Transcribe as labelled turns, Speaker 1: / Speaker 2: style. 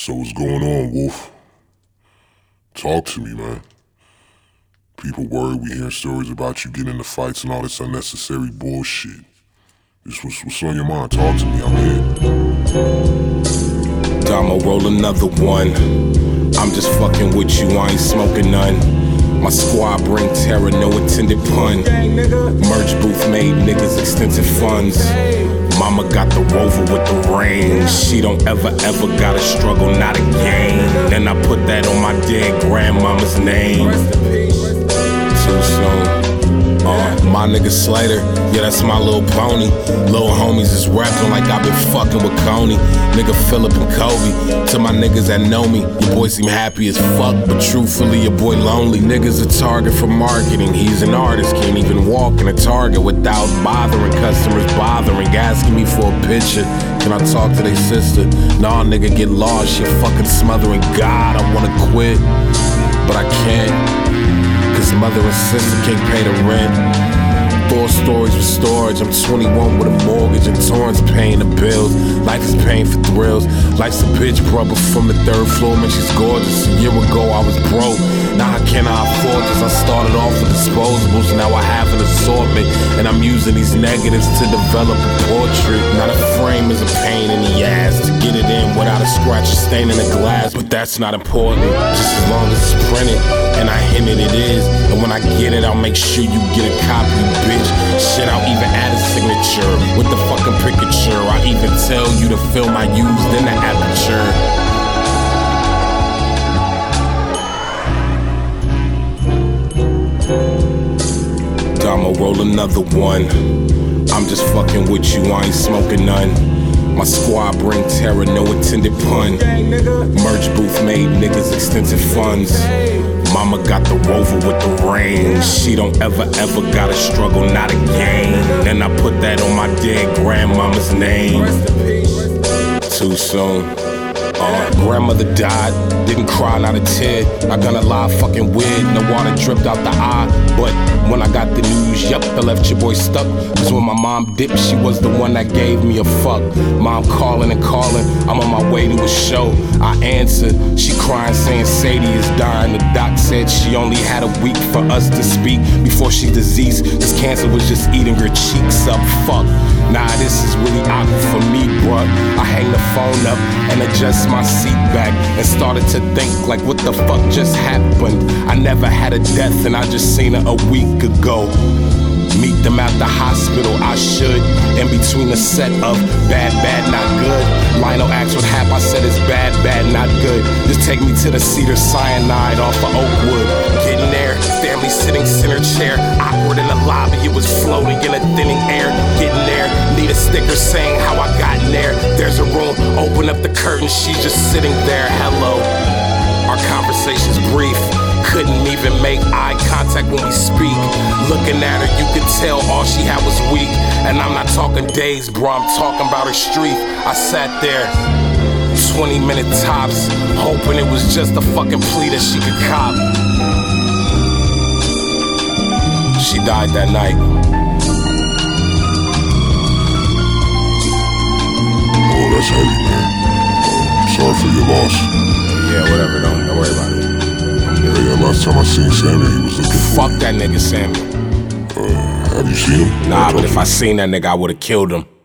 Speaker 1: So what's going on, Wolf? Talk to me, man. People worried we hearing stories about you getting into fights and all this unnecessary bullshit. What's on your mind? Talk to me, I'm here.
Speaker 2: I'ma roll another one. I'm just fucking with you, I ain't smoking none. My squad bring terror, no intended pun. Merch booth made niggas extensive funds. Mama got the Rover with the range. She don't ever gotta struggle, not again. And I put that on my dead grandmama's name. Too soon. My nigga Slater, yeah, that's my little pony. Little homies is rapping like I been fucking with Coney. Nigga Phillip and Kobe. To my niggas that know me, your boy seem happy as fuck, but truthfully your boy lonely. Niggas a target for marketing. He's an artist, can't even walk in a Target without bothering customers, asking me for a picture. Can I talk to they sister? Nah, nigga, get lost, shit fucking smothering. God, I wanna quit, but I can't. Cause mother and sister can't pay the rent. 4 stories with storage. I'm 21 with a mortgage and Torrance paying the bills. Life is paying for thrills. Life's a bitch, brother, from the 3rd floor. Man, she's gorgeous. A year ago I was broke. Now I cannot afford this. I started off with disposables. Now I have an assortment. And I'm using these negatives to develop a portrait. Now the frame is a pain in the ass to get it in without a scratch or stain in the glass. But that's not important. Just as long as it's printed. And I hint it is. And when I get it, I'll make sure you get a copy, bitch. Shit, I'll even add a signature with the fucking picture. I even tell you the film I used in the aperture. I'ma roll another one. I'm just fucking with you, I ain't smoking none. My squad bring terror, no intended pun. Merch booth made niggas extensive funds. Mama got the Rover with the range. She don't ever gotta struggle, not again. And I put that on my dead grandmama's name. Too soon. Grandmother died, didn't cry, not a tear. I gonna lie, fucking weird, no water dripped out the eye. But when I got the news, yup, I left your boy stuck. Cause when my mom dipped, she was the one that gave me a fuck. Mom calling and calling, I'm on my way to a show. I answered, she crying saying Sadie is dying. The doc said she only had a week for us to speak before she deceased. Cause cancer was just eating her cheeks up, fuck. Nah, this is really awkward for me, bruh. I hang the phone up and adjust my seat back and started to think like what the fuck just happened. I never had a death and I just seen her a week ago. Meet them at the hospital, I should. In between the set of bad, not good. Lionel asked what happened, I said it's bad, not good. Just take me to the Cedar Cyanide off of Oakwood. Getting there, family sitting center chair. Awkward in the lobby, it was floating in a thinning air. Getting there, need a sticker saying how I got in there. There's a room, open up the curtain, she's just sitting there, hello. Our conversation's brief. Couldn't even make eye contact when we speak. Looking at her, you could tell all she had was weak. And I'm not talking days, bro, I'm talking about her streak. I sat there, 20-minute tops, hoping it was just a fucking plea that she could cop. She died that night.
Speaker 1: Oh, that's heavy, man. Sorry for your loss.
Speaker 2: Yeah, whatever, don't worry about it.
Speaker 1: Yeah, last time I seen Sammy, he was looking for
Speaker 2: Fuck that nigga Sammy.
Speaker 1: Have you seen him?
Speaker 2: Nah, but if I seen that nigga, I would've killed him.